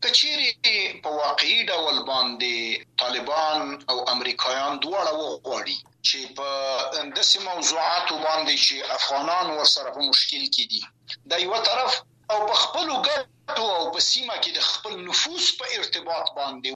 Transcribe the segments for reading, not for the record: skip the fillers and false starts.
کچېرې په واقعي ډول باندې طالبان او امریکایان دواړه وغواړي چې په داسې موضوعاتو باندې چې افغانان ورسره په مشکل کې دي د یو طرف او په خپلو ګټو او په سیمه کې د خپل نفوذ په ارتباط باندې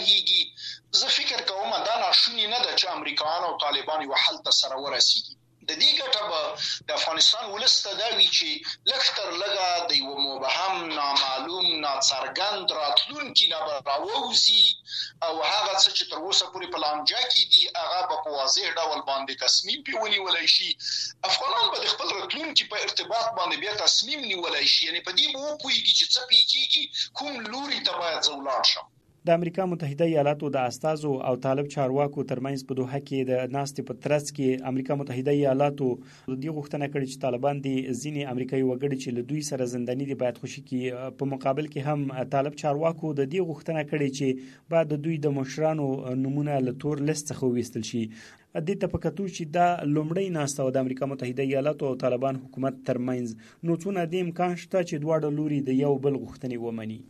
وغږیږي، زه فکر کوم دا ناشونې نه ده چې امریکایان او طالبان یو حل ته سره ورسیږي. د دې ګټه به د افغانستان ولس ته دا وي چې لږ تر لږه د یو مبهم، نامعلوم، ناڅرګند راتلونکي نه به راووځي او هغه څه چې تر اوسه پورې په لانجه کې دي هغه به په واضح ډول باندې تصمیم پرې ونیولی شي. افغانان به د خپل راتلونکي په ارتباط باندې بیا تصمیم نیولی شي، یعنې په دې به وپوهېږي چې څه پرې کېږي، کوم لوري ته باید زه ولاړ شم. د امریکا متحده ایالاتو د استازو او طالب چارواکو ترمنځ په دوحه کې د ناستې په ترڅ کې امریکا متحده ایالاتو د دې غوښتنه کړې چې طالبان د ځینې امریکایي وګړي چې له دوی سره زنداني دي باید خوشي کړي. په مقابل کې هم طالب چارواکو د دې غوښتنه کړې چې باید د دوی د مشرانو نمونه له تور لیست څخه وویستل شي. دې ته په کتو چې دا لومړی ناسته د امریکا متحده ایالاتو او طالبان حکومت ترمنځ، نو څونه د امکان شته چې دواړه لوري د یو بل غوښتنې ومني؟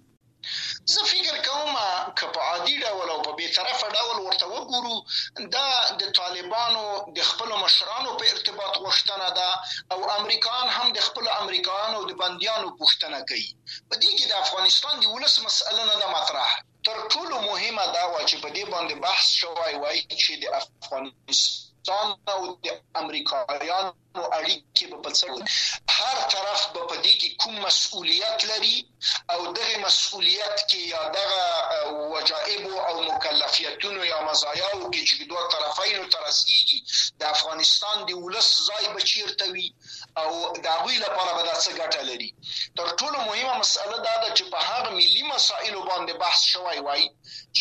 زه فکر کوم که په عادي ډول او په بیطرفه ډول ورته وګورو، دا د طالبانو د خپلو مشرانو په ارتباط غوښتنه ده او امریکایان هم د خپلو امریکایانو د بندیانو پوښتنه کوي. په دې کې د افغانستان د ولس مسئله نه ده مطرح. تر ټولو مهمه دا وه چې په دې باندې بحث شوی وای چې د افغانستان او د امریکایانو اړیکې به په څه هر طرف به په دې کې کوم مسؤلیت لري او دغه مسؤلیت کې یا دغه وجائب او مکلفیتونو یا مزایاو کې چې دوه طرفینو ته رسیږي د افغانستان د ولس ځای به چیرته وي او د هغوی لپاره به دا څه ګټه لري. تر ټولو مهمه مسئله دا ده چې په هغه ملي مسایلو باندې بحث شوی وای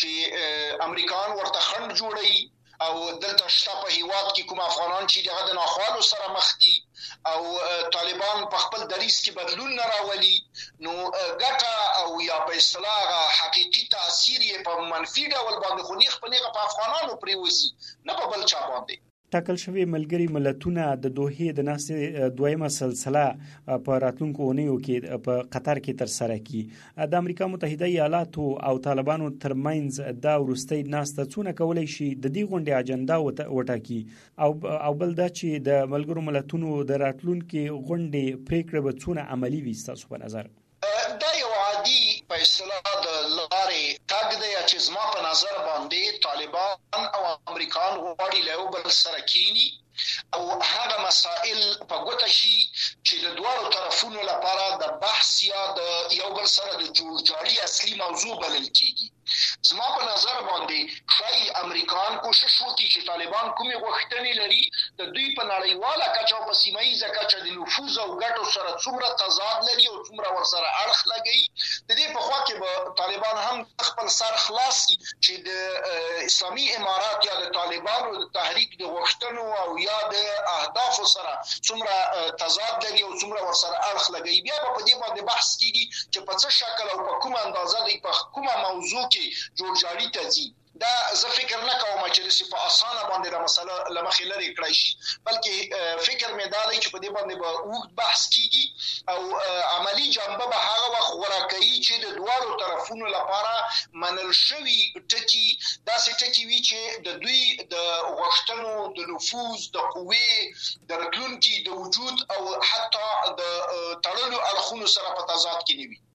چې امریکایان ورته خنډ جوړوي او دلته شته په هیواد کې کوم افغانان چې دغه د ناخوالو سره مخ دي او طالبان په خپل دریځ کې بدلون نه راولي، نو ګټه او یا په اصطلاح حقیقي تاثیر یې په منفي ډول باندې خو نیغ په نیغه په افغانانو پرېوځي، نه په بل چا باندې. ټاکل شوی ملګري ملتونه د دوحې د ناستې دویمه سلسله په راتلونکو اونیو کې په قطر کې ترسره کی. د امریکا متحده ایالاتو او طالبانو ترمنځ دا وروستۍ ناسته څونه کولی شي د دې غونډې اجنډا وټاکي او بل دا چې د ملګرو ملتونو د راتلونکي غونډې پریکړه به څونه عملی وي ستاسو په نظر؟ دا یو عادي په اصطلاح د لارې تګ دی چې زما په نظر باندې طالبان او امریکایان غواړي له یو بل سره کینی او هغه مسائل په ګوته شي چې د دواړو طرفونو لپاره د بحث یا د یو بل سره د جوړجاړي اصلي موضوع بلل کیږي. زما په نظر باندې ښایي امریکایان کوشش وکړي چې طالبان کومې غوښتنې لري د دوی په نړیواله کچه او په سیمه ییزه کچه د نفوذ او ګټو سره څومره تضاد لري او څومره ورسره اړخ لګوي. د دې په خوا کې به طالبان هم خپل سر خلاص کړي چې د اسلامي امارات یا د طالبانو د تحریک د غوښتنو او یا د اهدافو سره څومره تضاد لري او څومره ورسره اړخ لګوي. بیا به په دې باندې بحث کیږي چې په څه شکل او په کومه اندازه دی په کومه موضوع کې جوړجاړي ته ځي. دا زه فکر نه کوم چې داسې په اسانه باندې دا مسله له مخې لرې کړی شي، بلکې فکر مې دا دی چې په دې باندې به اوږد بحث کیږي او عملي جنبه به هغه وخت غوره کوي چې د دواړو طرفونو لپاره منل شوي ټکي داسې ټکي وي چې د دوی د غوښتنو د نفوذ د قوې د راتلونکي د وجود او حتی د تړلو اړخونو سره په تضاد کې نه وي.